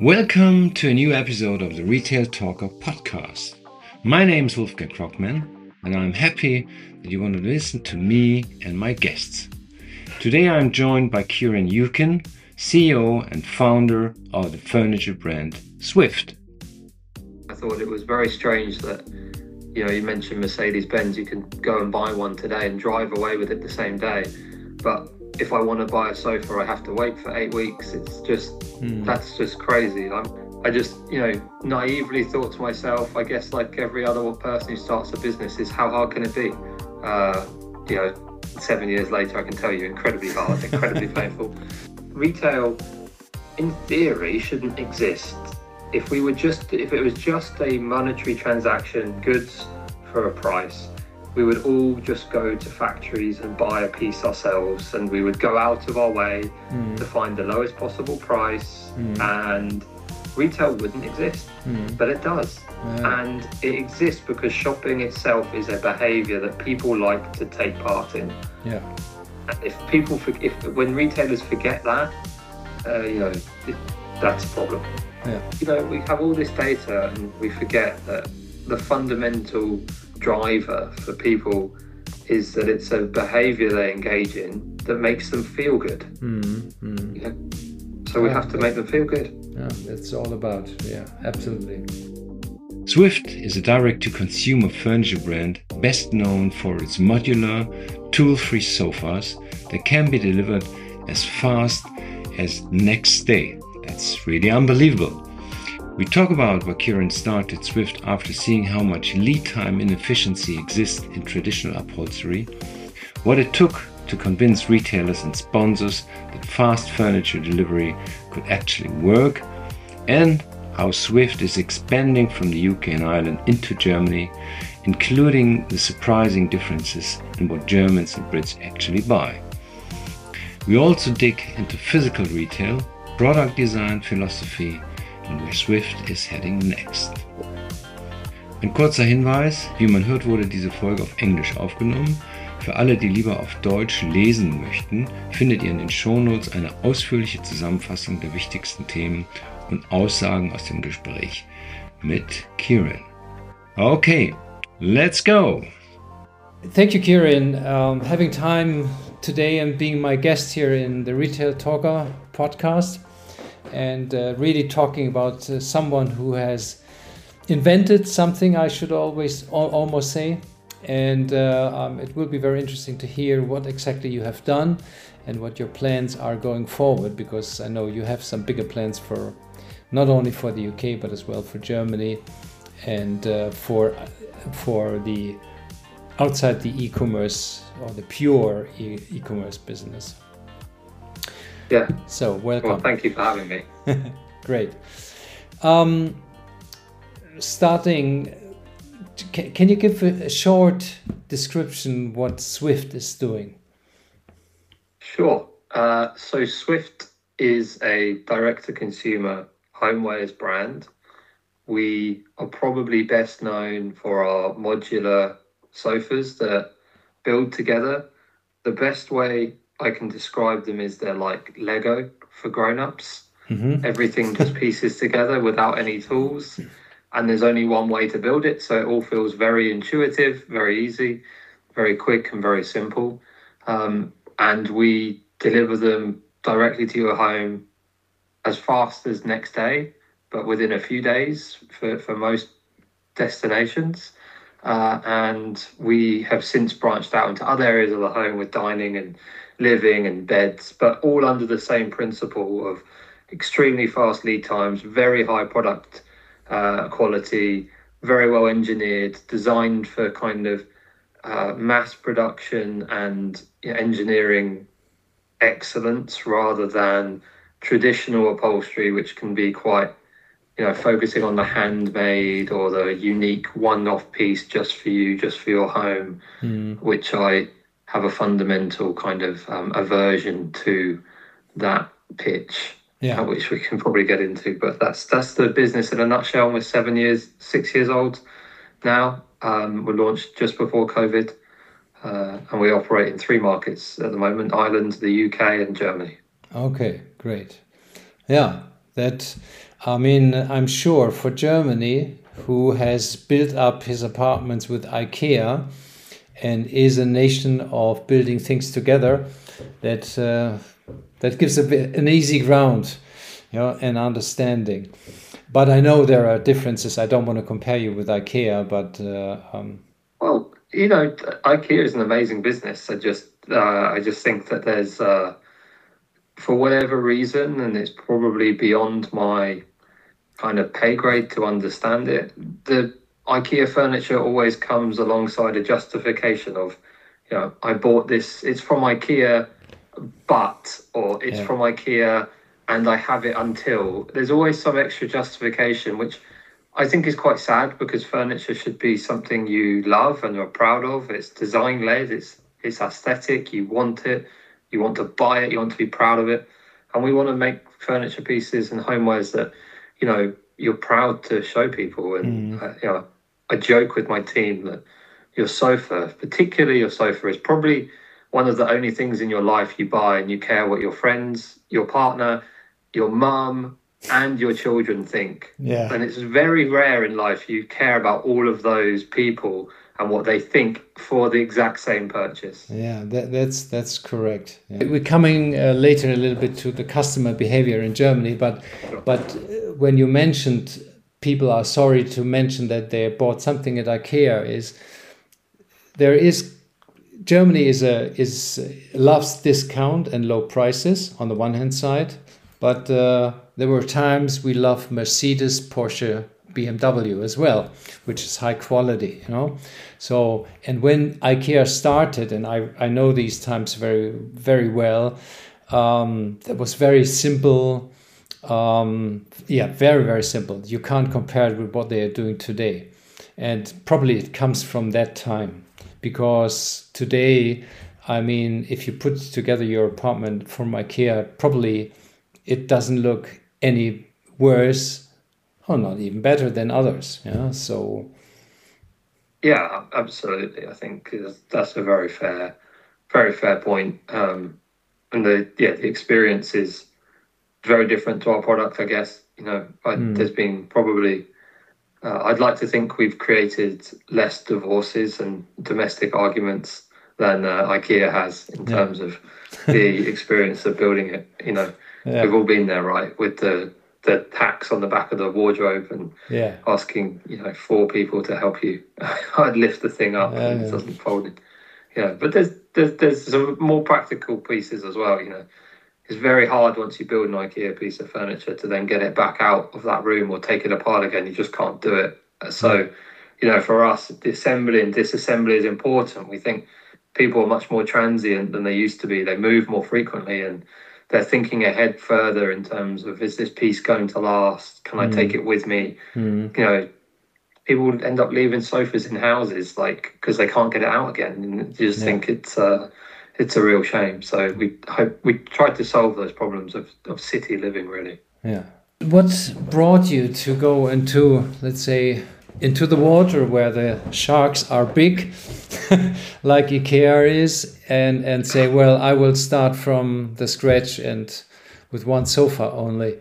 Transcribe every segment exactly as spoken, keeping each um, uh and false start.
Welcome to a new episode of the Retail Talker podcast. My name is Wolfgang Krogman, and I'm happy that you want to listen to me and my guests. Today I'm joined by Kieran Eucken, C E O and founder of the furniture brand Swift. I thought it was very strange that, you know, you mentioned Mercedes-Benz, you can go and buy one today and drive away with it the same day. But if I want to buy a sofa, I have to wait for eight weeks. It's just, mm. that's just crazy. I'm, I just, you know, naively thought to myself, I guess like every other person who starts a business, is how hard can it be? Uh, you know, seven years later, I can tell you, incredibly hard, incredibly painful. Retail, in theory, shouldn't exist. If we were just, if it was just a monetary transaction, goods for a price, we would all just go to factories and buy a piece ourselves, and we would go out of our way mm. to find the lowest possible price, mm. and retail wouldn't exist, mm. but it does. Yeah. And it exists because shopping itself is a behavior that people like to take part in. Yeah. And if people, if when retailers forget that, uh, you know, it, that's a problem. Yeah. You know, we have all this data and we forget that the fundamental driver for people is that it's a behavior they engage in that makes them feel good. Mm, mm. Yeah. So we have to make them feel good. Yeah, that's all about, yeah, absolutely. Swift is a direct-to-consumer furniture brand best known for its modular, tool-free sofas that can be delivered as fast as next day. That's really unbelievable. We talk about why Kieran started Swift after seeing how much lead time inefficiency exists in traditional upholstery, what it took to convince retailers and sponsors that fast furniture delivery could actually work, and how Swift is expanding from the U K and Ireland into Germany, including the surprising differences in what Germans and Brits actually buy. We also dig into physical retail, product design philosophy, und where Swift is heading next. Ein kurzer Hinweis, wie man hört, wurde diese Folge auf Englisch aufgenommen. Für alle, die lieber auf Deutsch lesen möchten, findet ihr in den Shownotes eine ausführliche Zusammenfassung der wichtigsten Themen und Aussagen aus dem Gespräch mit Kieran. Okay, let's go! Thank you, Kieran. Um, having time today and being my guest here in the Retail Talker podcast, and uh, really talking about uh, someone who has invented something, I should always al- almost say. And uh, um, it will be very interesting to hear what exactly you have done and what your plans are going forward, because I know you have some bigger plans for not only for the U K but as well for Germany and uh, for for the outside the e-commerce or the pure e- e-commerce business. Yeah. So welcome. Well, thank you for having me. Great. Um, starting, can, can you give a, a short description what Swift is doing? Sure. Uh, so Swift is a direct-to-consumer homewares brand. We are probably best known for our modular sofas that build together. The best way I can describe them is they're like Lego for grown-ups. Mm-hmm. Everything just pieces together without any tools, and there's only one way to build it, so it all feels very intuitive, very easy, very quick and very simple. Um, and we deliver them directly to your home as fast as next day, but within a few days for, for most destinations. Uh, and we have since branched out into other areas of the home with dining and living and beds, but all under the same principle of extremely fast lead times, very high product uh, quality, very well engineered, designed for kind of uh, mass production and you know, engineering excellence rather than traditional upholstery, which can be quite, you know, focusing on the handmade or the unique one-off piece just for you, just for your home, mm. which I have a fundamental kind of um, aversion to that pitch, yeah. uh, which we can probably get into. But that's that's the business in a nutshell. We're seven years, six years old now. Um, we launched just before COVID, uh, and we operate in three markets at the moment: Ireland, the U K, and Germany. Okay, great. Yeah, that I mean, I'm sure for Germany, who has built up his apartments with IKEA and is a nation of building things together, that uh, that gives a bit, an easy ground, you know, and understanding. But I know there are differences. I don't want to compare you with IKEA, but uh, um... well, you know, IKEA is an amazing business. I just uh, I just think that there's uh, for whatever reason, and it's probably beyond my kind of pay grade to understand it, the IKEA furniture always comes alongside a justification of, you know, I bought this, it's from IKEA, but, or it's yeah. from IKEA and I have it until. There's always some extra justification, which I think is quite sad, because furniture should be something you love and are proud of. It's design led, it's it's aesthetic, you want it, you want to buy it, you want to be proud of it. And we want to make furniture pieces and homewares that, you know, you're proud to show people. And, mm. uh, you know, I joke with my team that your sofa, particularly your sofa, is probably one of the only things in your life you buy and you care what your friends, your partner, your mum, and your children think. Yeah. And it's very rare in life you care about all of those people and what they think for the exact same purchase. Yeah, that, that's that's correct. Yeah. We're coming uh, later a little bit to the customer behavior in Germany, but sure. but when you mentioned people are sorry to mention that they bought something at IKEA, is there is Germany is a is loves discount and low prices on the one hand side, but uh, there were times we love Mercedes, Porsche, B M W as well, which is high quality, you know. So, and when IKEA started, and I, I know these times very, very well, um, that was very simple. Um, yeah, very, very simple. You can't compare it with what they are doing today. And probably it comes from that time, because today, I mean, if you put together your apartment from IKEA, probably it doesn't look any worse, or not even better than others. Yeah, so. Yeah, absolutely. I think that's a very fair, very fair point. Um, and the yeah, the experience is very different to our product, I guess. You know, I, mm. there's been probably, uh, I'd like to think we've created less divorces and domestic arguments than uh, IKEA has in yeah. terms of the experience of building it. You know, yeah. we've all been there, right? With the the tacks on the back of the wardrobe and yeah. asking, you know, four people to help you. I'd lift the thing up yeah, and yeah. it doesn't fold it. Yeah, but there's, there's there's some more practical pieces as well. You know, it's very hard once you build an IKEA piece of furniture to then get it back out of that room or take it apart again. You just can't do it. So, you know, for us, the assembly and disassembly is important. We think people are much more transient than they used to be. They move more frequently, and they're thinking ahead further in terms of, is this piece going to last? Can I mm. take it with me? Mm. You know, people end up leaving sofas in houses, like, because they can't get it out again. And you just yeah. think it's uh, it's a real shame. So we hope we tried to solve those problems of, of city living, really. Yeah. What brought you to go into, let's say, into the water where the sharks are big, like IKEA is, and, and say, well, I will start from the scratch and with one sofa only?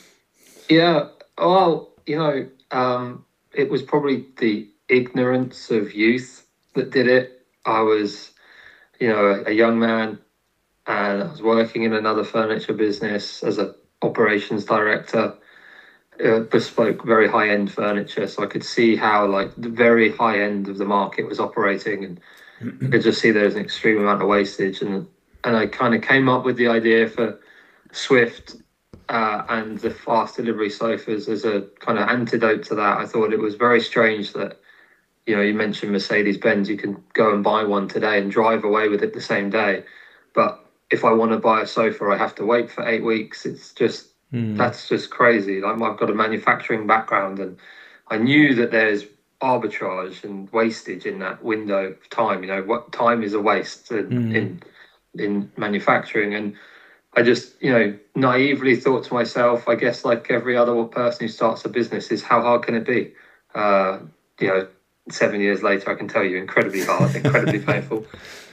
Yeah, well, you know, um, it was probably the ignorance of youth that did it. I was, you know, a, a young man, and I was working in another furniture business as an operations director. Uh, bespoke very high-end furniture, so I could see how, like, the very high end of the market was operating, and I could just see there was an extreme amount of wastage, and and I kind of came up with the idea for Swift uh, and the fast delivery sofas as a kind of antidote to that. I thought it was very strange that, you know, you mentioned Mercedes-Benz, you can go and buy one today and drive away with it the same day, but if I want to buy a sofa, I have to wait for eight weeks. It's just Mm. That's just crazy. Like, I've got a manufacturing background, and I knew that there's arbitrage and wastage in that window of time. You know, what time is a waste in, mm. in in manufacturing, and I just, you know, naively thought to myself, I guess, like every other person who starts a business, is how hard can it be? Uh, you know, seven years later, I can tell you, incredibly hard, incredibly painful,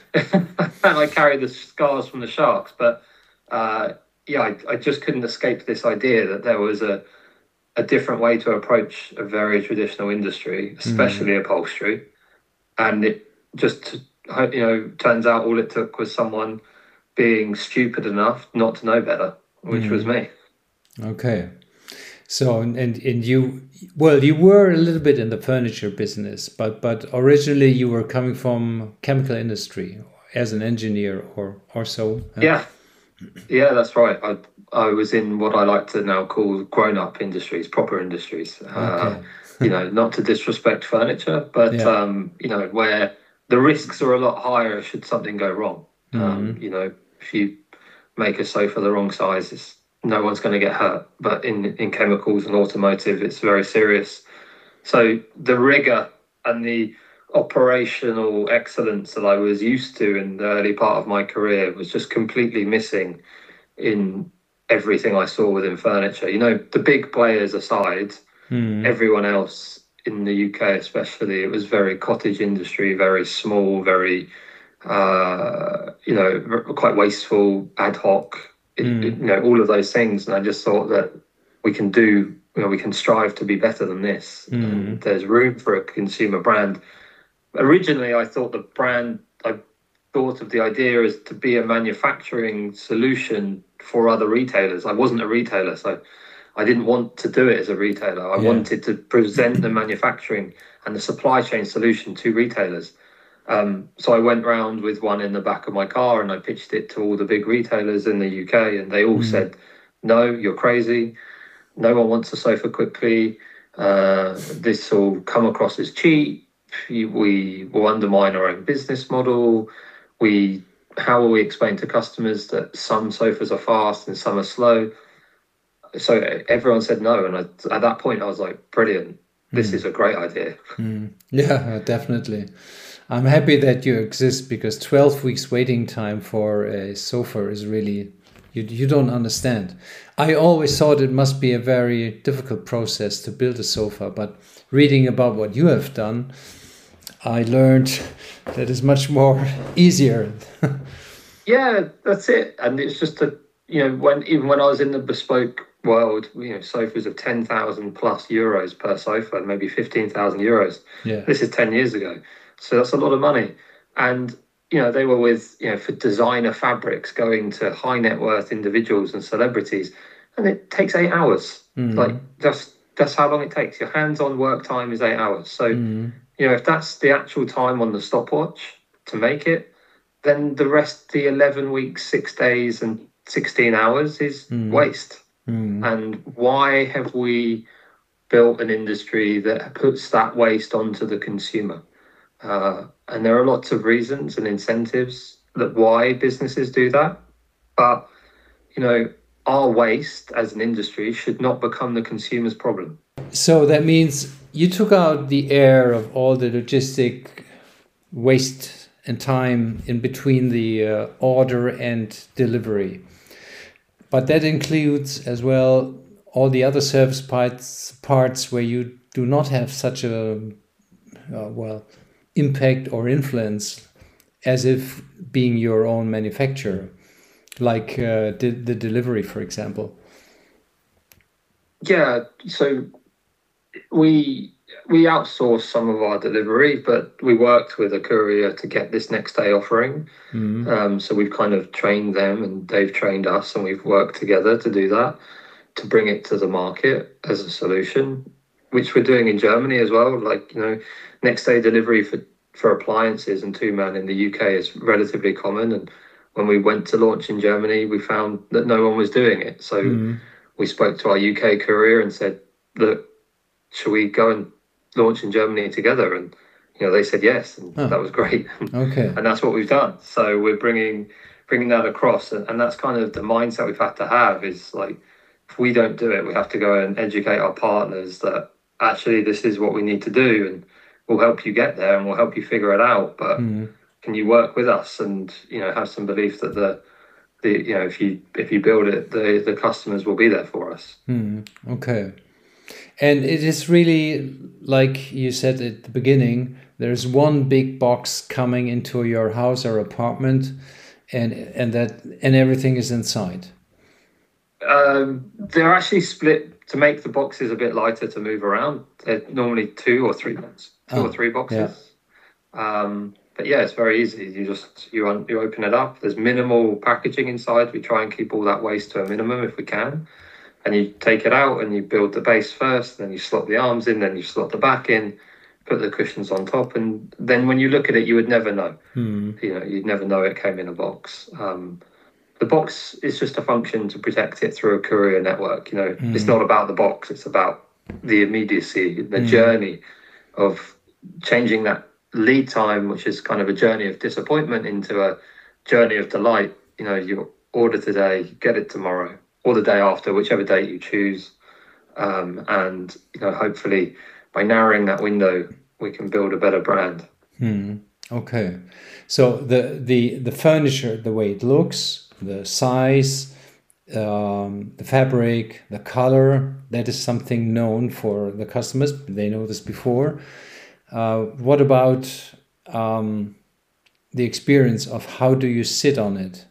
and I carry the scars from the sharks, but. Uh, Yeah, I, I just couldn't escape this idea that there was a a different way to approach a very traditional industry, especially mm. upholstery. And it just, you know, turns out all it took was someone being stupid enough not to know better, which mm. was me. Okay. So, and, and you, well, you were a little bit in the furniture business, but, but originally you were coming from chemical industry as an engineer or, or so. Huh? Yeah. Yeah, that's right. I I was in what I like to now call grown-up industries, proper industries. Okay. Uh, you know, not to disrespect furniture, but yeah. um, you know, where the risks are a lot higher should something go wrong. Mm-hmm. Um, you know, if you make a sofa the wrong size, it's, no one's going to get hurt. But in in chemicals and automotive, it's very serious. So the rigor and the operational excellence that I was used to in the early part of my career was just completely missing in everything I saw within furniture. You know, the big players aside, mm. everyone else in the U K especially, it was very cottage industry, very small, very, uh, you know, quite wasteful, ad hoc, it, mm. it, you know, all of those things. And I just thought that we can do, you know, we can strive to be better than this. Mm. And there's room for a consumer brand. Originally, I thought the brand, I thought of the idea as to be a manufacturing solution for other retailers. I wasn't a retailer, so I didn't want to do it as a retailer. I yeah. wanted to present the manufacturing and the supply chain solution to retailers. Um, so I went round with one in the back of my car and I pitched it to all the big retailers in the U K, and they all mm. said, no, you're crazy. No one wants a sofa quickly. Uh, this will come across as cheap. We will undermine our own business model. We, how will we explain to customers that some sofas are fast and some are slow? So everyone said no, and I, at that point I was like, brilliant. This mm. is a great idea. Mm. Yeah, definitely. I'm happy that you exist, because twelve weeks waiting time for a sofa is really, you you don't understand. I always thought it must be a very difficult process to build a sofa, but reading about what you have done, I learned that it's much more easier. Yeah, that's it. And it's just a, you know, when even when I was in the bespoke world, you know, sofas of ten thousand plus euros per sofa, maybe fifteen thousand euros. Yeah. This is ten years ago. So that's a lot of money. And, you know, they were with, you know, for designer fabrics going to high net worth individuals and celebrities. And it takes eight hours. Mm. Like, that's, that's how long it takes. Your hands-on work time is eight hours. So, mm. you know, if that's the actual time on the stopwatch to make it, then the rest, the eleven weeks, six days and sixteen hours is mm. waste. Mm. And why have we built an industry that puts that waste onto the consumer? Uh, and there are lots of reasons and incentives that why businesses do that. But, you know, our waste as an industry should not become the consumer's problem. So that means you took out the air of all the logistic waste and time in between the uh, order and delivery. But that includes as well all the other service parts, parts where you do not have such a, uh, well, impact or influence as if being your own manufacturer, like uh, the, the delivery, for example. Yeah, so we we outsourced some of our delivery, but we worked with a courier to get this next day offering. Mm-hmm. Um, so we've kind of trained them and they've trained us, and we've worked together to do that, to bring it to the market as a solution, which we're doing in Germany as well. Like, you know, next day delivery for, for appliances and two-man in the U K is relatively common. And when we went to launch in Germany, we found that no one was doing it. So mm-hmm. we spoke to our U K courier and said, look, should we go and launch in Germany together? And, you know, they said yes, and oh. that was great. Okay. And that's what we've done. So we're bringing bringing that across, and, and that's kind of the mindset we've had to have, is like, if we don't do it, we have to go and educate our partners that actually this is what we need to do, and we'll help you get there and we'll help you figure it out. But mm. can you work with us and, you know, have some belief that the, the you know, if you if you build it, the, the customers will be there for us. Mm. Okay. And it is really, like you said at the beginning, there's one big box coming into your house or apartment, and and that and everything is inside. Um, they're actually split to make the boxes a bit lighter to move around. They're normally two or three, two Oh, or three boxes. yeah. Um, but yeah, it's very easy. You just you un- you open it up. There's minimal packaging inside. We try and keep all that waste to a minimum if we can. And you take it out and you build the base first. Then you slot the arms in. Then you slot the back in. Put the cushions on top. And then when you look at it, you would never know. Hmm. You know, you'd never know it came in a box. Um, the box is just a function to protect it through a courier network. You know, Mm. it's not about the box. It's about the immediacy, the Mm. journey of changing that lead time, which is kind of a journey of disappointment, into a journey of delight. You know, you order today, you get it tomorrow, or the day after, whichever date you choose. Um, and, you know, hopefully by narrowing that window, we can build a better brand. Hmm. Okay. So the, the, the furniture, the way it looks, the size, um, the fabric, the color, that is something known for the customers. They know this before. Uh, what about um, the experience of how do you sit on it?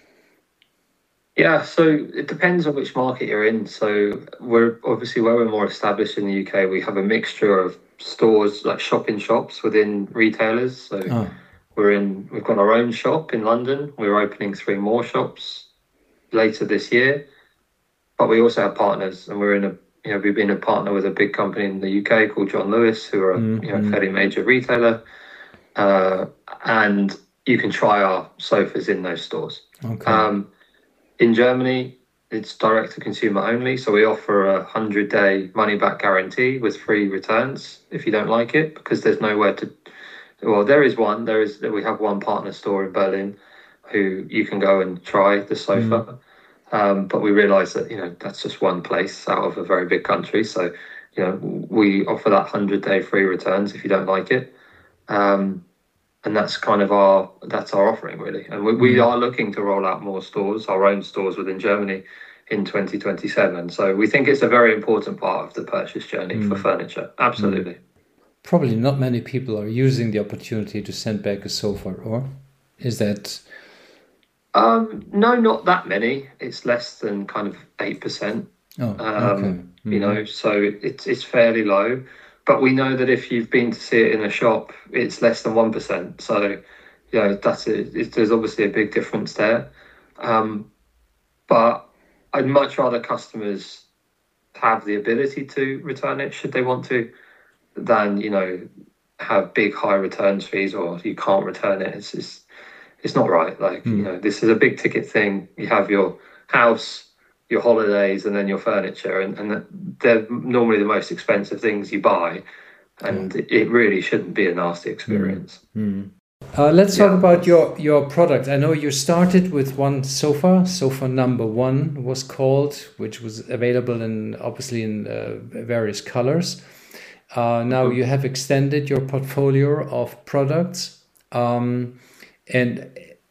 Yeah, so it depends on which market you're in. So we're obviously, where we're more established in the U K, we have a mixture of stores, like shopping shops within retailers. So Ah, we're in, we've got our own shop in London. We're opening three more shops later this year, but we also have partners, and we're in a, you know, we've been a partner with a big company in the U K called John Lewis, who are a mm, you know mm. fairly major retailer, uh, and you can try our sofas in those stores. Okay. Um, in Germany, it's direct to consumer only, so we offer a hundred day money back guarantee with free returns if you don't like it, because there's nowhere to. Well, there is one. There is we have one partner store in Berlin, who you can go and try the sofa. Um, but we realise that, you know, that's just one place out of a very big country. So, you know, we offer that hundred day free returns if you don't like it. Um, and that's kind of our that's our offering, really. And we, we are looking to roll out more stores, our own stores within Germany, in twenty twenty-seven. So we think it's a very important part of the purchase journey for furniture. Absolutely. Probably not many people are using the opportunity to send back a sofa, or is that? Um, no, not that many. It's less than kind of eight percent. Oh, Um, okay. You know, so it's it's fairly low. But we know that if you've been to see it in a shop, it's less than one percent. So, you know, that's it. It, there's obviously a big difference there. Um, but I'd much rather customers have the ability to return it should they want to, than, you know, have big high returns fees, or you can't return it. It's just, it's not right. Like, you know, this is a big ticket thing. You have your house, your holidays, and then your furniture, and, and they're normally the most expensive things you buy, and it really shouldn't be a nasty experience. Uh, let's talk Yeah. about your your product. I know you started with one sofa. Sofa number one was called, which was available in obviously in uh, various colors. Uh, now you have extended your portfolio of products, um, and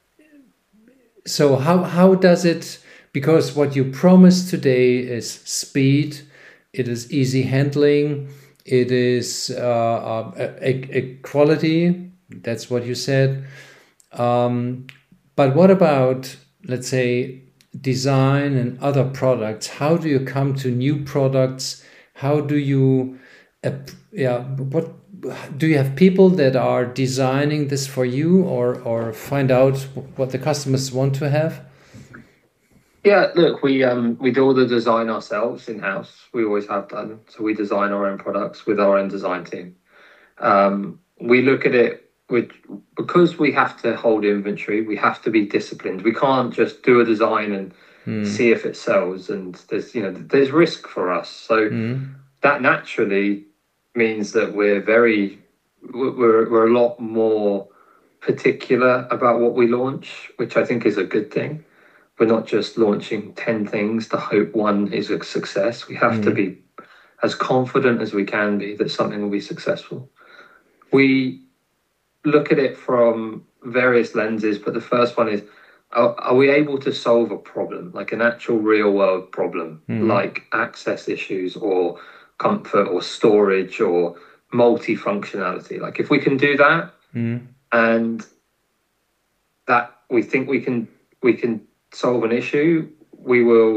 so how how does it? Because what you promised today is speed, it is easy handling, it is uh, a, a, a quality. That's what you said. Um, but what about, let's say, design and other products? How do you come to new products? How do you, uh, yeah, what do you have people that are designing this for you, or or find out what the customers want to have? Yeah, look, we um we do all the design ourselves in house. We always have done. So we design our own products with our own design team. Um, we look at it with because we have to hold inventory. We have to be disciplined. We can't just do a design and see if it sells. And there's you know there's risk for us. So that naturally means that we're very we're we're a lot more particular about what we launch, which I think is a good thing. We're not just launching ten things to hope one is a success. We have to be as confident as we can be that something will be successful. We look at it from various lenses, but the first one is, are, are we able to solve a problem, like an actual real world problem, like access issues or comfort or storage or multi-functionality? Like, if we can do that, and that we think we can we can solve an issue, we will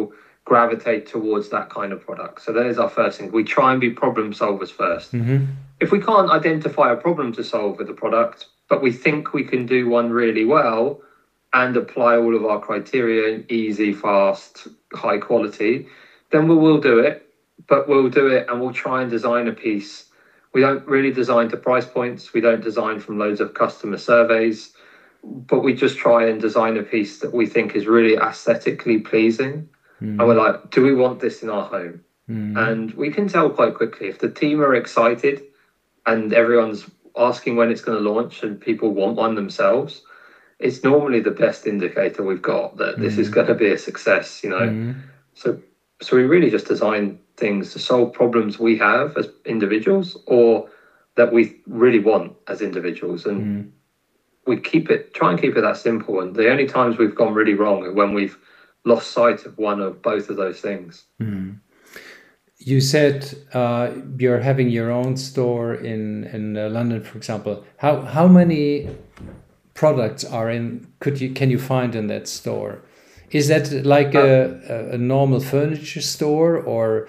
gravitate towards that kind of product. So there's our first thing. We try and be problem solvers first. Mm-hmm. If we can't identify a problem to solve with the product, but we think we can do one really well and apply all of our criteria, easy, fast, high quality, then we will do it. But we'll do it and we'll try and design a piece. We don't really design to price points. We don't design from loads of customer surveys, but we just try and design a piece that we think is really aesthetically pleasing. Mm. And we're like, do we want this in our home? Mm. And we can tell quite quickly if the team are excited and everyone's asking when it's going to launch and people want one themselves, it's normally the best indicator we've got that this mm. is going to be a success, you know. Mm. So so we really just design things to solve problems we have as individuals or that we really want as individuals. And mm. we keep it, try and keep it that simple. And the only times we've gone really wrong are when we've lost sight of one of both of those things. Mm. You said uh, you're having your own store in in uh, London, for example. How how many products are in? Could you can you find in that store? Is that like a, a, a normal furniture store, or?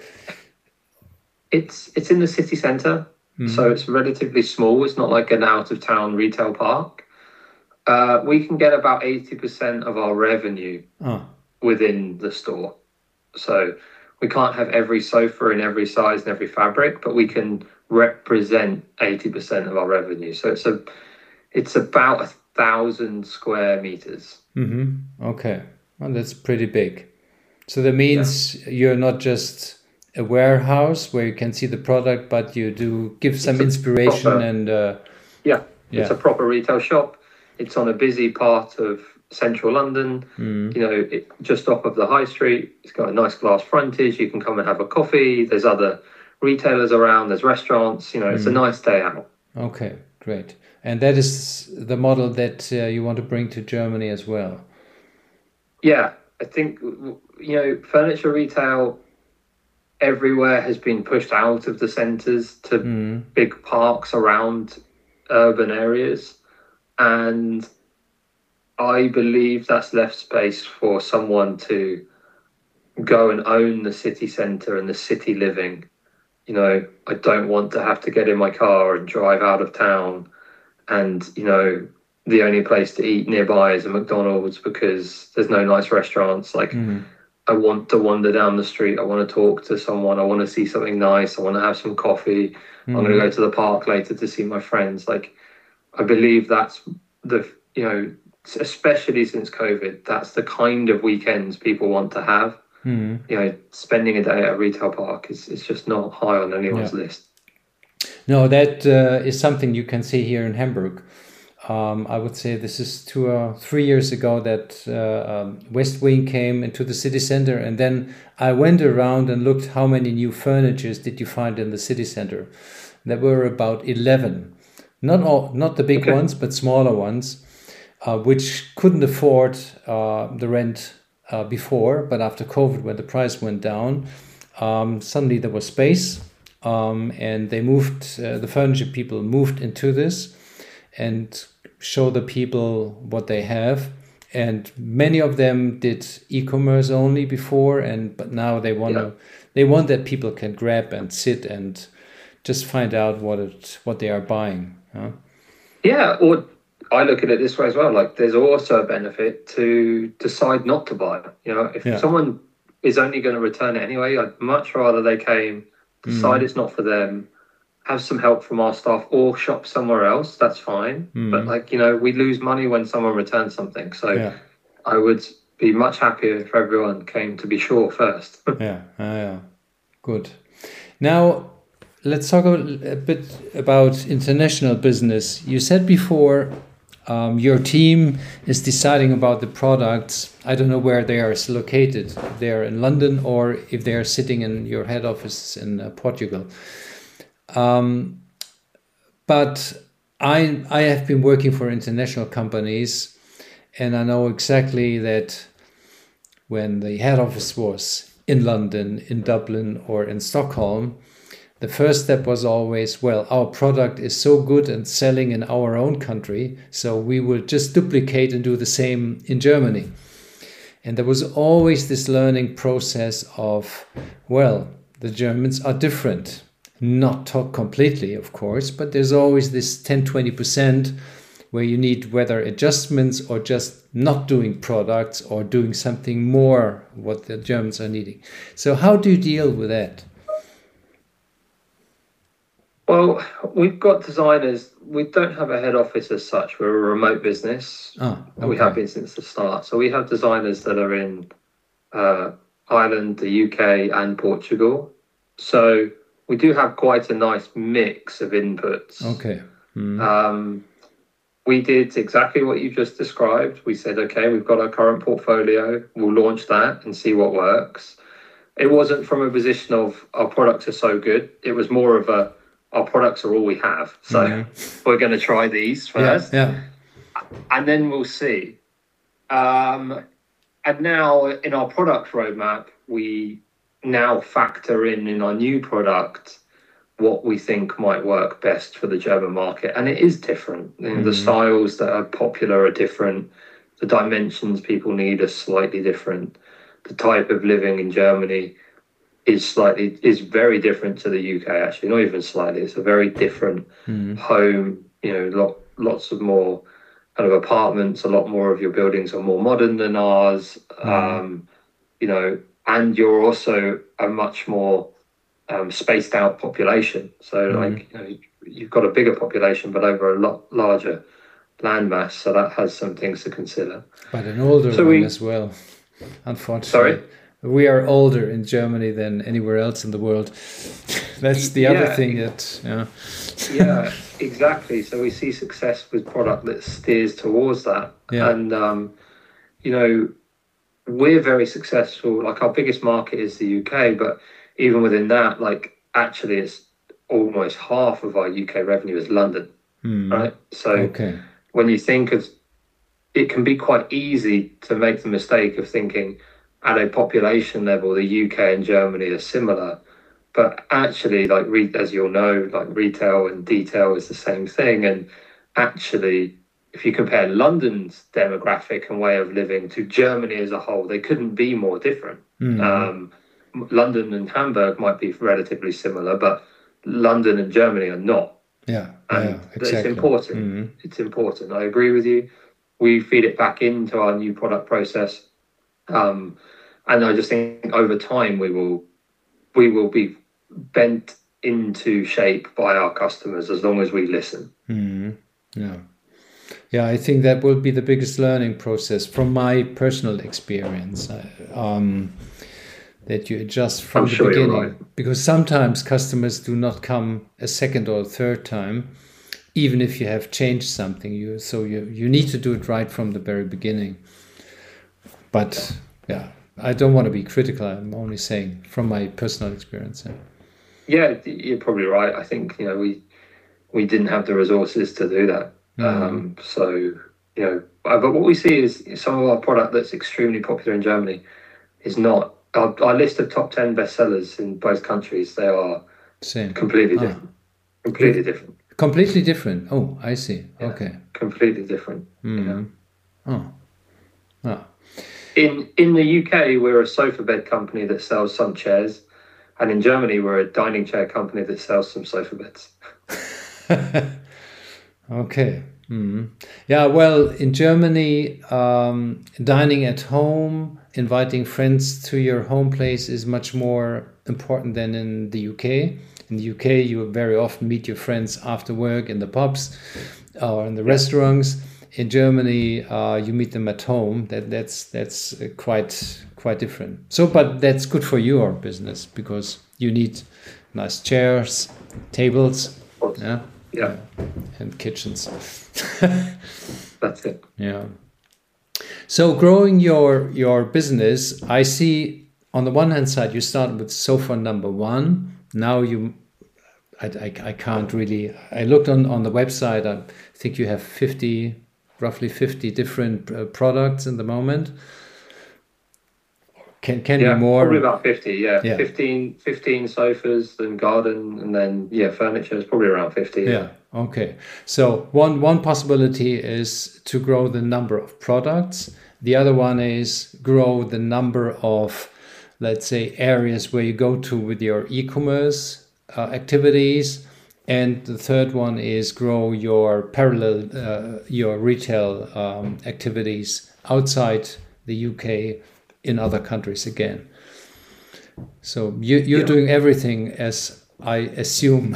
It's it's in the city centre, mm-hmm. so it's relatively small. It's not like an out of town retail park. Uh, we can get about eighty percent of our revenue oh. within the store. So we can't have every sofa in every size and every fabric, but we can represent eighty percent of our revenue. So it's a it's about a thousand square meters. Mm-hmm. Okay. Well, that's pretty big. So that means yeah. you're not just a warehouse where you can see the product, but you do give some inspiration proper, and uh, yeah, yeah, it's a proper retail shop. It's on a busy part of central London, mm. you know, it, just off of the high street. It's got a nice glass frontage. You can come and have a coffee. There's other retailers around. There's restaurants. You know, it's mm. a nice day out. Okay, great. And that is the model that uh, you want to bring to Germany as well. Yeah, I think, you know, furniture retail everywhere has been pushed out of the centres to mm. big parks around urban areas. And I believe that's left space for someone to go and own the city centre and the city living. You know, I don't want to have to get in my car and drive out of town and, you know, the only place to eat nearby is a McDonald's because there's no nice restaurants. Like, mm. I want to wander down the street. I want to talk to someone. I want to see something nice. I want to have some coffee. Mm. I'm going to go to the park later to see my friends. Like, I believe that's the, you know, especially since COVID, that's the kind of weekends people want to have. Mm. You know, spending a day at a retail park is, is just not high on anyone's yeah. list. No, that uh, is something you can see here in Hamburg. Um, I would say this is two or three years ago that uh, um, West Wing came into the city center, and then I went around and looked how many new furnitures did you find in the city center. There were about eleven, not all, not the big okay. ones, but smaller ones, uh, which couldn't afford uh, the rent uh, before. But after COVID, when the price went down, um, suddenly there was space, um, and they moved. Uh, the furniture people moved into this and show the people what they have. And many of them did e-commerce only before, and but now they want to yeah. they want that people can grab and sit and just find out what it what they are buying. Huh? Yeah, or I look at it this way as well. Like, there's also a benefit to decide not to buy. You know, if yeah. someone is only going to return it anyway, I'd much rather they came, decide mm. it's not for them, have some help from our staff, or shop somewhere else. That's fine. Mm. But, like, you know, we lose money when someone returns something. So yeah. I would be much happier if everyone came to be sure first. yeah, uh, yeah, good. Now, let's talk a, a bit about international business. You said before um, your team is deciding about the products. I don't know where they are located. If they are in London or if they are sitting in your head office in uh, Portugal. Um, but I I have been working for international companies, and I know exactly that when the head office was in London, in Dublin, or in Stockholm, the first step was always, well, our product is so good and selling in our own country, so we will just duplicate and do the same in Germany. And there was always this learning process of, well, the Germans are different. Not talk completely, of course, but there's always this ten, twenty percent where you need whether adjustments or just not doing products or doing something more what the Germans are needing. So how do you deal with that? Well, we've got designers. We don't have a head office as such. We're a remote business. Ah, okay. We have been since the start. So we have designers that are in uh, Ireland, the U K, and Portugal. So we do have quite a nice mix of inputs. Okay. Mm. Um, we did exactly what you just described. We said, okay, we've got our current portfolio. We'll launch that and see what works. It wasn't from a position of our products are so good. It was more of a, our products are all we have. So mm-hmm. we're going to try these first. Yeah, yeah. And then we'll see. Um, and now in our product roadmap, we now factor in in our new product what we think might work best for the German market. And it is different. You know, mm-hmm. The styles that are popular are different. The dimensions people need are slightly different. The type of living in Germany is slightly, is very different to the U K, actually, not even slightly. It's a very different mm-hmm. home, you know, lot, lots of more kind of apartments, a lot more of your buildings are more modern than ours, mm-hmm. um, you know, and you're also a much more um, spaced out population. So mm-hmm. like, you know, you've got a bigger population, but over a lot larger landmass. So that has some things to consider. But an older so one we, as well, unfortunately. Sorry? We are older in Germany than anywhere else in the world. That's the other yeah, thing that, yeah. yeah, exactly. So we see success with product that steers towards that. Yeah. And, um, you know, we're very successful. Like our biggest market is the U K, but even within that, like actually it's almost half of our U K revenue is London, mm. right? So okay. when you think of, it can be quite easy to make the mistake of thinking, at a population level, the U K and Germany are similar, but actually, like re- as you'll know, like retail and detail is the same thing. And actually, if you compare London's demographic and way of living to Germany as a whole, they couldn't be more different. Mm. Um, London and Hamburg might be relatively similar, but London and Germany are not. Yeah, and yeah, exactly. It's important. Mm-hmm. It's important. I agree with you. We feed it back into our new product process. Um, and I just think over time we will we will be bent into shape by our customers as long as we listen. Mm-hmm. Yeah, yeah. I think that will be the biggest learning process from my personal experience. Um, that you adjust from I'm the sure beginning, you're right. Because sometimes customers do not come a second or a third time, even if you have changed something. You so you you need to do it right from the very beginning. But yeah, I don't want to be critical. I'm only saying from my personal experience. Yeah, yeah you're probably right. I think, you know, we we didn't have the resources to do that. Mm-hmm. Um, so, you know, but what we see is some of our product that's extremely popular in Germany is not, our, our list of top ten bestsellers in both countries, they are Same. completely ah. different. Completely different. Completely different. Oh, I see. Yeah, okay. Completely different. Mm-hmm. Yeah. Oh. Ah. In in the U K, we're a sofa bed company that sells some chairs, and in Germany, we're a dining chair company that sells some sofa beds. Okay. Mm-hmm. Yeah, well, in Germany, um, dining at home, inviting friends to your home place is much more important than in the U K. In the U K, you very often meet your friends after work in the pubs or in the restaurants. In Germany, uh, you meet them at home. That that's that's uh, quite quite different. So, but that's good for your business because you need nice chairs, tables, yeah, yeah, and kitchens. That's it. Yeah. So, growing your your business, I see on the one hand side you started with sofa number one. Now you, I, I, I can't really. I looked on on the website. I think you have fifty. Roughly fifty different uh, products in the moment. Can can yeah, be more. Probably about fifty. Yeah. yeah, fifteen, fifteen sofas and garden, and then yeah, furniture is probably around fifty. Yeah. yeah. Okay. So one one possibility is to grow the number of products, The other one is grow the number of, let's say, areas where you go to with your e-commerce uh, activities. And the third one is grow your parallel, uh, your retail um, activities outside the U K in other countries again. So you, you're yeah. doing everything, as I assume.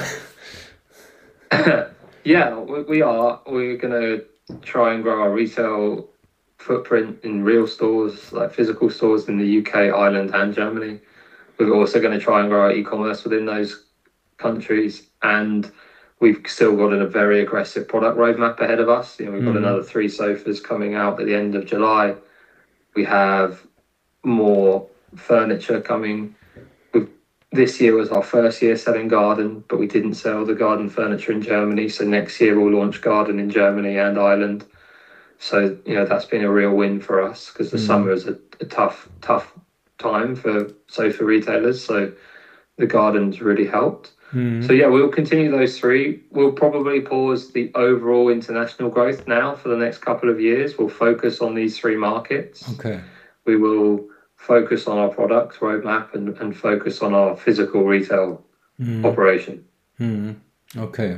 Yeah, we are. We're going to try and grow our retail footprint in real stores, like physical stores in the U K, Ireland and Germany. We're also going to try and grow our e-commerce within those countries. And we've still got a very aggressive product roadmap ahead of us. You know, we've got mm-hmm. another three sofas coming out at the end of July. We have more furniture coming. We've, this year was our first year selling garden, but we didn't sell the garden furniture in Germany. So next year we'll launch garden in Germany and Ireland. So, you know, that's been a real win for us because the mm. summer is a, a tough, tough time for sofa retailers. So the garden's really helped. Mm. So, yeah, we'll continue those three. We'll probably pause the overall international growth now for the next couple of years. We'll focus on these three markets. Okay. We will focus on our product roadmap and, and focus on our physical retail mm. operation. Mm. Okay.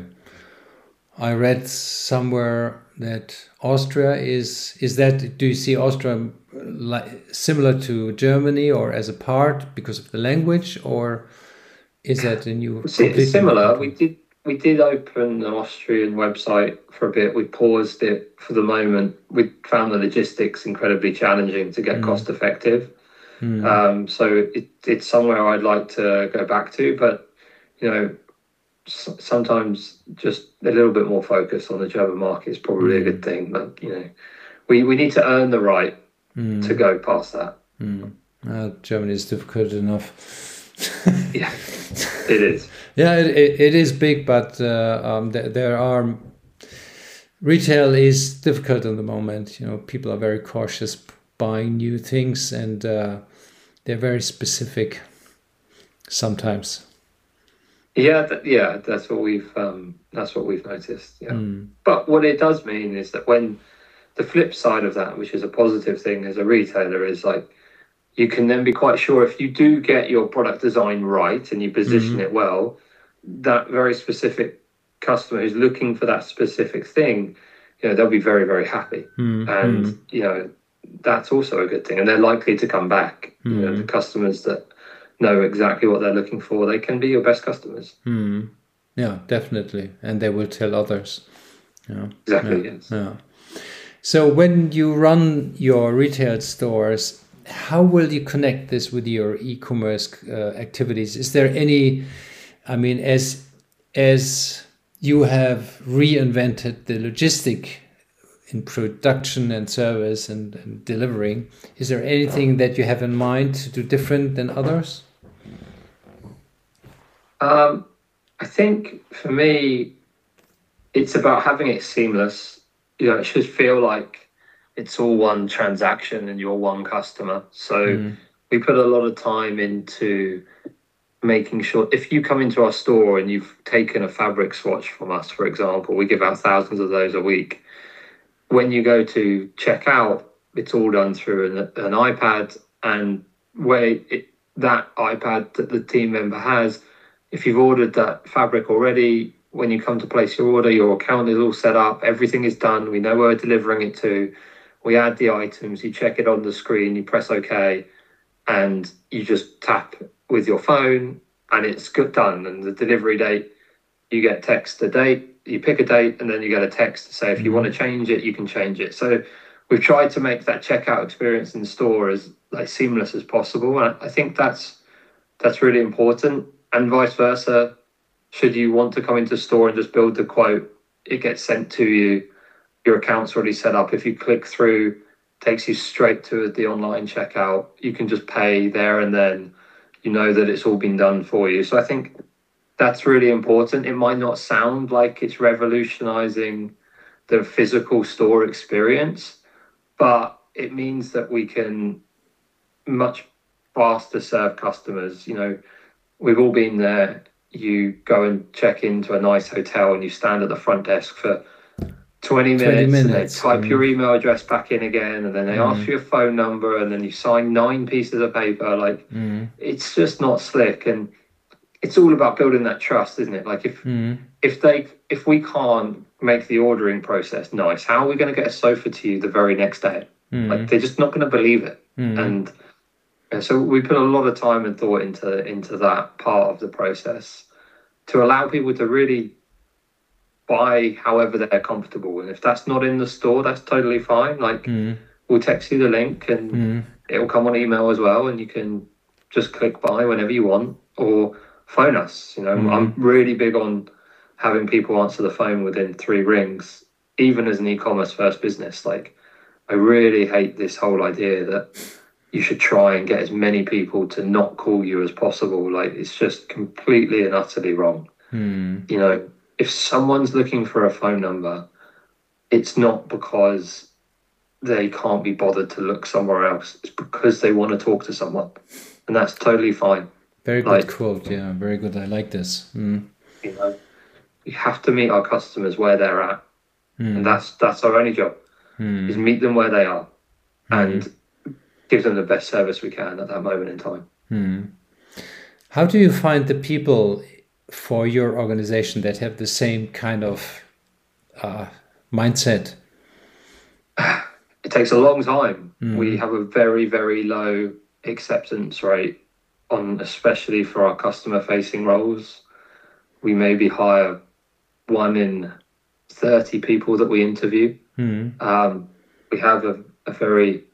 I read somewhere that Austria is, is that, do you see Austria like similar to Germany or as a part because of the language, or is that a new? It's similar. We did, we did open an Austrian website for a bit. We paused it for the moment. We found the logistics incredibly challenging to get mm. cost effective. Mm. Um, so it, it's somewhere I'd like to go back to, but, you know, sometimes just a little bit more focus on the German market is probably mm. a good thing. But, you know, we, we need to earn the right mm. to go past that. Mm. Uh, Germany is difficult enough. Yeah, it is. Yeah, it, it, it is big, but uh, um, there, there are... Retail is difficult at the moment. You know, people are very cautious buying new things, and uh, they're very specific sometimes. Yeah, th- yeah, that's what we've um, that's what we've noticed. Yeah, mm. But what it does mean is that when the flip side of that, which is a positive thing as a retailer, is like you can then be quite sure if you do get your product design right and you position mm. it well, that very specific customer who's looking for that specific thing, you know, they'll be very, very happy, mm. and mm. you know, that's also a good thing, and they're likely to come back. Mm. You know, the customers that know exactly what they're looking for, they can be your best customers. Mm. Yeah, definitely. And they will tell others. Yeah. Exactly, yeah. yes. Yeah. So when you run your retail stores, how will you connect this with your e-commerce uh, activities? Is there any, I mean, as as you have reinvented the logistic in production and service and, and delivering, is there anything that you have in mind to do different than others? Um, I think for me, it's about having it seamless. You know, it should feel like it's all one transaction and you're one customer. So mm. we put a lot of time into making sure if you come into our store and you've taken a fabric swatch from us, for example, we give out thousands of those a week. When you go to check out, it's all done through an, an iPad, and where it, that iPad that the team member has, if you've ordered that fabric already, when you come to place your order, your account is all set up, everything is done, we know where we're delivering it to, we add the items, you check it on the screen, you press OK, and you just tap with your phone, and it's good done. And the delivery date, you get text the date, you pick a date, and then you get a text to say if you want to change it, you can change it. So we've tried to make that checkout experience in the store as like seamless as possible. And I think that's that's really important. And vice versa, should you want to come into store and just build the quote, it gets sent to you. Your account's already set up. If you click through, it takes you straight to the online checkout. You can just pay there and then. You know that it's all been done for you. So I think that's really important. It might not sound like it's revolutionizing the physical store experience, but it means that we can much faster serve customers. You know, we've all been there. You go and check into a nice hotel and you stand at the front desk for twenty minutes, twenty minutes. And they type mm. your email address back in again, and then they mm. ask for your phone number, and then you sign nine pieces of paper. Like, mm. it's just not slick, and it's all about building that trust, isn't it? Like, if mm. if they if we can't make the ordering process nice, how are we going to get a sofa to you the very next day? Mm. Like, they're just not going to believe it. Mm. And, and so we put a lot of time and thought into into that part of the process to allow people to really buy however they're comfortable. And if that's not in the store, that's totally fine. Like, mm. we'll text you the link, and mm. it'll come on email as well, and you can just click buy whenever you want, or phone us. You know, mm. I'm really big on having people answer the phone within three rings, even as an e-commerce first business. Like, I really hate this whole idea that you should try and get as many people to not call you as possible. Like, it's just completely and utterly wrong. Mm. You know, if someone's looking for a phone number, it's not because they can't be bothered to look somewhere else. It's because they want to talk to someone, and that's totally fine. Very good like, quote. Yeah, very good. I like this. Mm. You know, we have to meet our customers where they're at, mm. and that's that's our only job. Mm. Is meet them where they are, mm. and give them the best service we can at that moment in time. Mm. How do you find the people for your organization that have the same kind of uh, mindset? It takes a long time. Mm. We have a very, very low acceptance rate on, especially for our customer facing roles. We maybe hire one in thirty people that we interview. Mm. Um, we have a, a very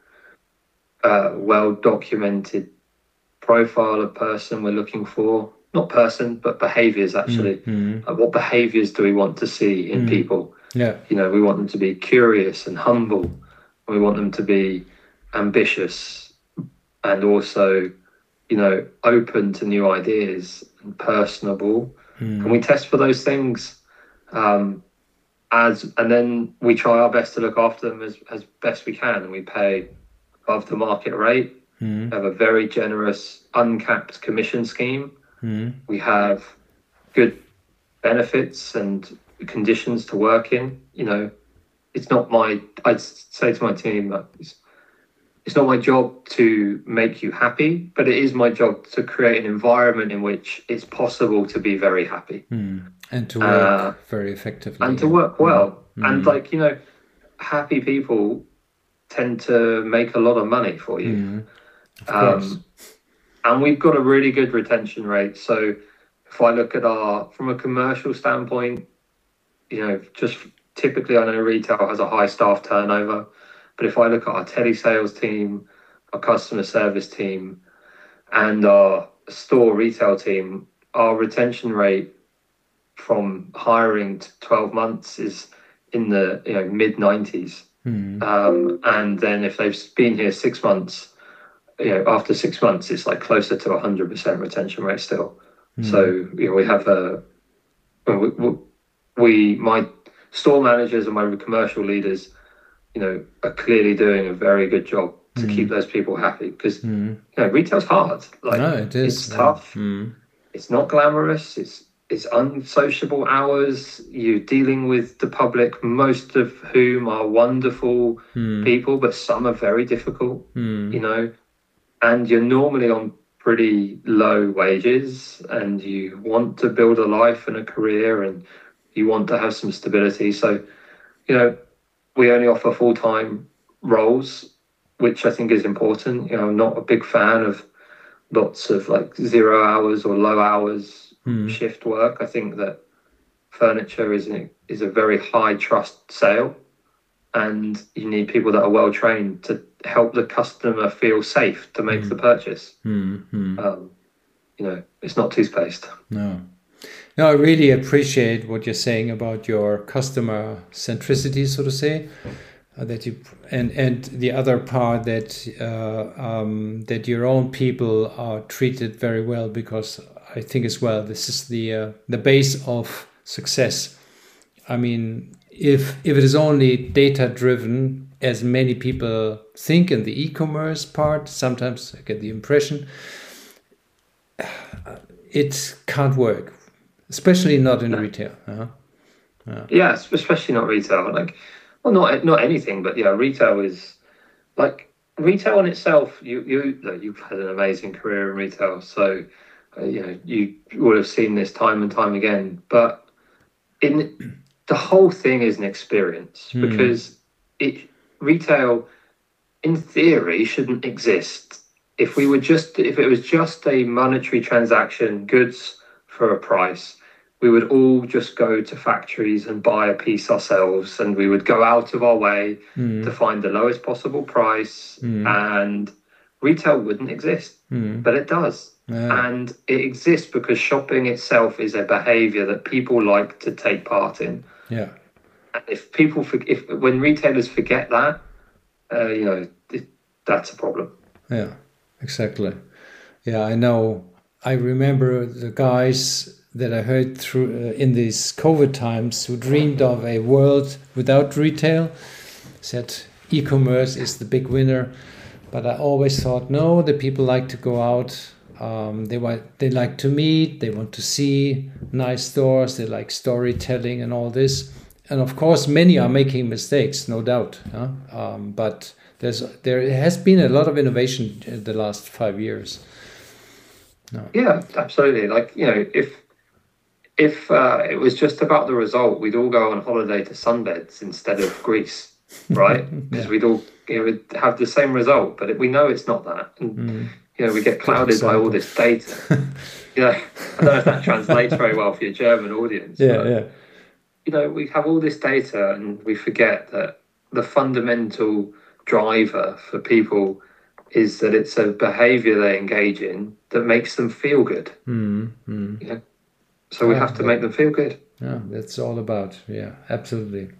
uh, well documented profile of person we're looking for. Not person, but behaviors, actually. Mm-hmm. Like, what behaviors do we want to see in mm. people? Yeah. You know, we want them to be curious and humble. We want them to be ambitious and also, you know, open to new ideas and personable. Mm. And we test for those things. Um, as and then we try our best to look after them as, as best we can. And we pay above the market rate. Mm. We have a very generous, uncapped commission scheme. Mm. We have good benefits and conditions to work in. You know, it's not my, I'd say to my team, it's, it's not my job to make you happy, but it is my job to create an environment in which it's possible to be very happy. Mm. And to work uh, very effectively. And to work well. Mm. And like, you know, happy people tend to make a lot of money for you. Mm. Of course. Um, And we've got a really good retention rate. So if I look at our, from a commercial standpoint, you know, just typically I know retail has a high staff turnover. But if I look at our telesales team, our customer service team, and our store retail team, our retention rate from hiring to twelve months is in the, you know, mid nineties. Mm. Um, and then if they've been here six months, you know, after six months, it's like closer to a hundred percent retention rate still. Mm. So, you know, we have a, we, we, my store managers and my commercial leaders, you know, are clearly doing a very good job to mm. keep those people happy, because, mm. you know, retail's hard. Like, no, it is. It's tough. Mm. It's not glamorous. It's, it's unsociable hours. You're dealing with the public, most of whom are wonderful mm. people, but some are very difficult, mm. you know. And you're normally on pretty low wages, and you want to build a life and a career, and you want to have some stability. So, you know, we only offer full-time roles, which I think is important. You know, I'm not a big fan of lots of like zero hours or low hours mm. shift work. I think that furniture is a, is a very high trust sale, and you need people that are well trained to help the customer feel safe to make mm. the purchase. Mm-hmm. Um, you know, it's not toothpaste. No. No, I really appreciate what you're saying about your customer centricity, so to say. Uh, that you and and the other part that uh, um, that your own people are treated very well, because I think as well this is the uh, the base of success. I mean, if if it is only data driven, as many people think in the e-commerce part, sometimes I get the impression it can't work, especially not in no. retail. Uh-huh. Yeah. Yeah, especially not retail. Like, well, not not anything, but yeah, retail is like retail in itself. You you look, you've had an amazing career in retail, so uh, you know you would have seen this time and time again. But in the whole thing is an experience Mm. because it retail, in theory, shouldn't exist. If we were just if it was just a monetary transaction, goods for a price, we would all just go to factories and buy a piece ourselves, and we would go out of our way Mm. to find the lowest possible price, Mm. and retail wouldn't exist. Mm. But it does. Yeah. And it exists because shopping itself is a behavior that people like to take part in. Yeah. And if people, for, if when retailers forget that, uh, you know, it, that's a problem. Yeah, exactly. Yeah, I know. I remember the guys that I heard through uh, in these COVID times who dreamed of a world without retail, said e-commerce is the big winner. But I always thought, no, the people like to go out. Um, they want, they like to meet. They want to see nice stores. They like storytelling and all this. And of course, many are making mistakes, no doubt. Huh? Um, but there's there has been a lot of innovation in the last five years. No. Yeah, absolutely. Like, you know, if if uh, it was just about the result, we'd all go on holiday to sunbeds instead of Greece, right? Because Yeah. we'd all you know, we'd have the same result, but it, we know it's not that. And, Mm. you know, we get clouded by all this data. You know, I don't know if that translates very well for your German audience. Yeah, but, yeah. you know, we have all this data and we forget that the fundamental driver for people is that it's a behavior they engage in that makes them feel good. Mm. Mm. You know? So we Yeah, have to yeah. make them feel good. Yeah, that's all about. Yeah, absolutely.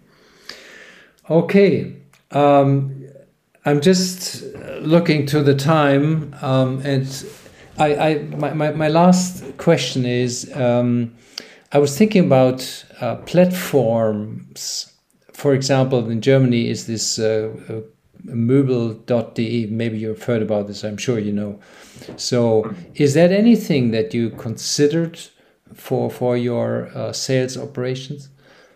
Okay. Um, I'm just looking to the time, um, and I, I my, my, my last question is, um, I was thinking about uh, platforms. For example, in Germany is this uh, uh, Möbel dot de. Maybe you've heard about this. I'm sure you know. So, is that anything that you considered for for your uh, sales operations?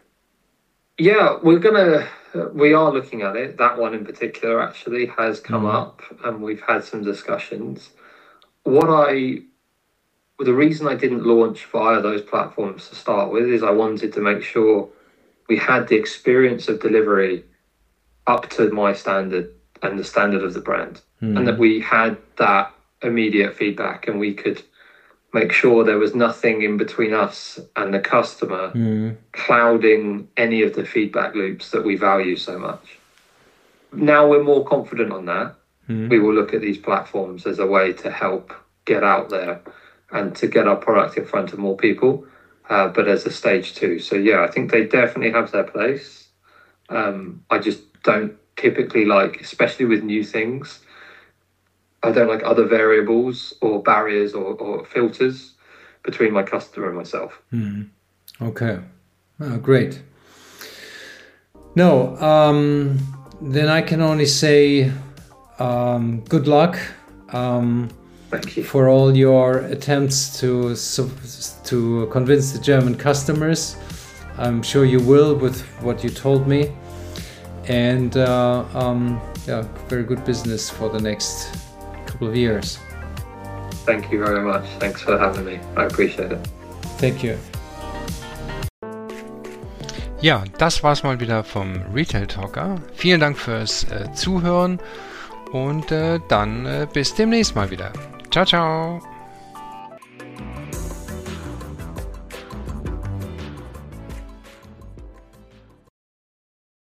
Yeah, we're gonna. We are looking at it. That one in particular actually has come Mhm. up, and we've had some discussions. What I, the reason I didn't launch via those platforms to start with is I wanted to make sure we had the experience of delivery up to my standard and the standard of the brand, Mhm. and that we had that immediate feedback, and we could make sure there was nothing in between us and the customer Mm. clouding any of the feedback loops that we value so much. Now we're more confident on that. Mm. We will look at these platforms as a way to help get out there and to get our product in front of more people, uh, but as a stage two. So yeah, I think they definitely have their place. Um, I just don't typically like, especially with new things, I don't like other variables or barriers or, or filters between my customer and myself. Mm. Okay. Oh, great. No, um, then I can only say um, good luck um, Thank you. for all your attempts to so, to convince the German customers. I'm sure you will with what you told me, and uh, um, yeah, very good business for the next couple of years. Thank you very much. Thanks for having me. I appreciate it. Thank you. Ja, das war's mal wieder vom Retail Talker. Vielen Dank fürs äh, Zuhören und äh, dann äh, bis demnächst mal wieder. Ciao, ciao!